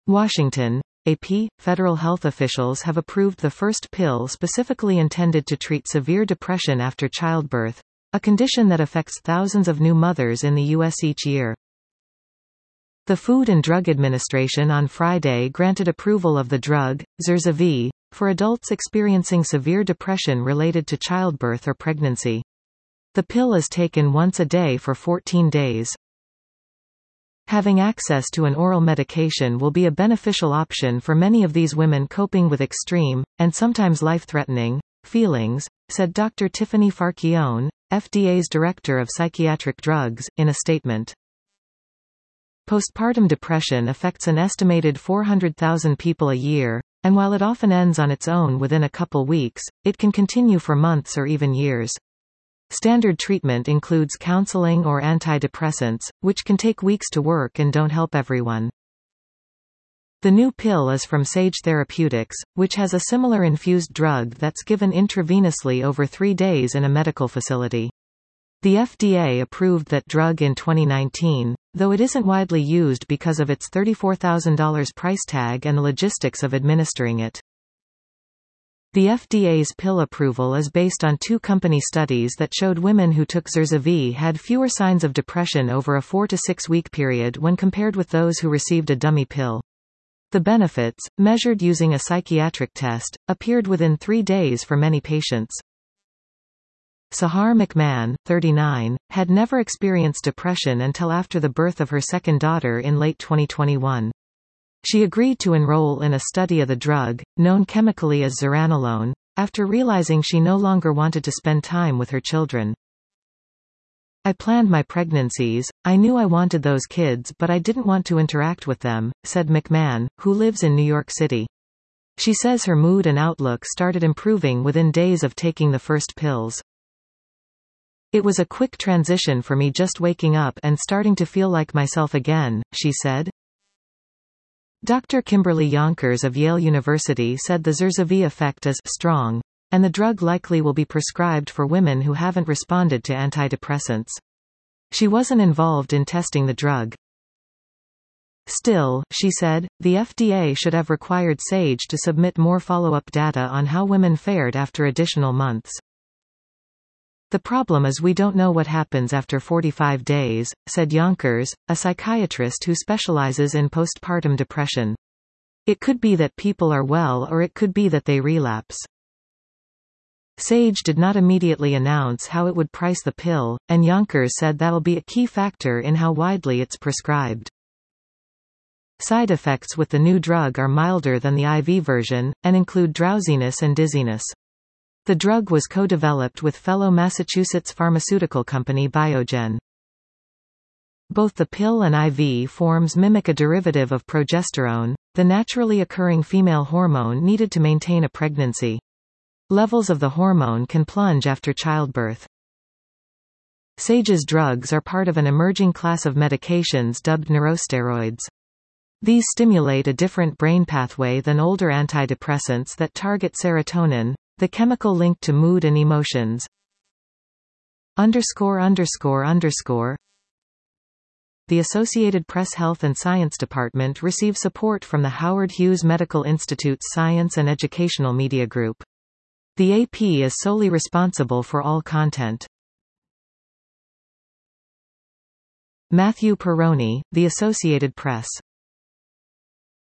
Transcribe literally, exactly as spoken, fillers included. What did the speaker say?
Washington, A P. Federal health officials have approved the first pill specifically intended to treat severe depression after childbirth, a condition that affects thousands of new mothers in the U S each year. The Food and Drug Administration on Friday granted approval of the drug, Zurzuvae, for adults experiencing severe depression related to childbirth or pregnancy. The pill is taken once a day for fourteen days. Having access to an oral medication will be a beneficial option for many of these women coping with extreme, and sometimes life-threatening, feelings, said Doctor Tiffany Farchione, F D A's Director of Psychiatric Drugs, in a statement. Postpartum depression affects an estimated four hundred thousand people a year, and while it often ends on its own within a couple weeks, it can continue for months or even years. Standard treatment includes counseling or antidepressants, which can take weeks to work and don't help everyone. The new pill is from Sage Therapeutics, which has a similar infused drug that's given intravenously over three days in a medical facility. The F D A approved that drug in twenty nineteen, though it isn't widely used because of its thirty-four thousand dollars price tag and the logistics of administering it. The F D A's pill approval is based on two company studies that showed women who took Zurzuvae had fewer signs of depression over a four to six week period when compared with those who received a dummy pill. The benefits, measured using a psychiatric test, appeared within three days for many patients. Sahar McMahon, thirty-nine, had never experienced depression until after the birth of her second daughter in late twenty twenty-one. She agreed to enroll in a study of the drug, known chemically as zuranolone, after realizing she no longer wanted to spend time with her children. I planned my pregnancies, I knew I wanted those kids but I didn't want to interact with them, said McMahon, who lives in New York City. She says her mood and outlook started improving within days of taking the first pills. It was a quick transition for me just waking up and starting to feel like myself again, she said. Doctor Kimberly Yonkers of Yale University said the Zurzuvae effect is strong, and the drug likely will be prescribed for women who haven't responded to antidepressants. She wasn't involved in testing the drug. Still, she said, the F D A should have required Sage to submit more follow-up data on how women fared after additional months. The problem is we don't know what happens after forty-five days, said Yonkers, a psychiatrist who specializes in postpartum depression. It could be that people are well or it could be that they relapse. Sage did not immediately announce how it would price the pill, and Yonkers said that'll be a key factor in how widely it's prescribed. Side effects with the new drug are milder than the I V version, and include drowsiness and dizziness. The drug was co-developed with fellow Massachusetts pharmaceutical company Biogen. Both the pill and I V forms mimic a derivative of progesterone, the naturally occurring female hormone needed to maintain a pregnancy. Levels of the hormone can plunge after childbirth. Sage's drugs are part of an emerging class of medications dubbed neurosteroids. These stimulate a different brain pathway than older antidepressants that target serotonin, the chemical linked to mood and emotions. Underscore underscore underscore. The Associated Press Health and Science Department receives support from the Howard Hughes Medical Institute's Science and Educational Media Group. The A P is solely responsible for all content. Matthew Perroni, The Associated Press.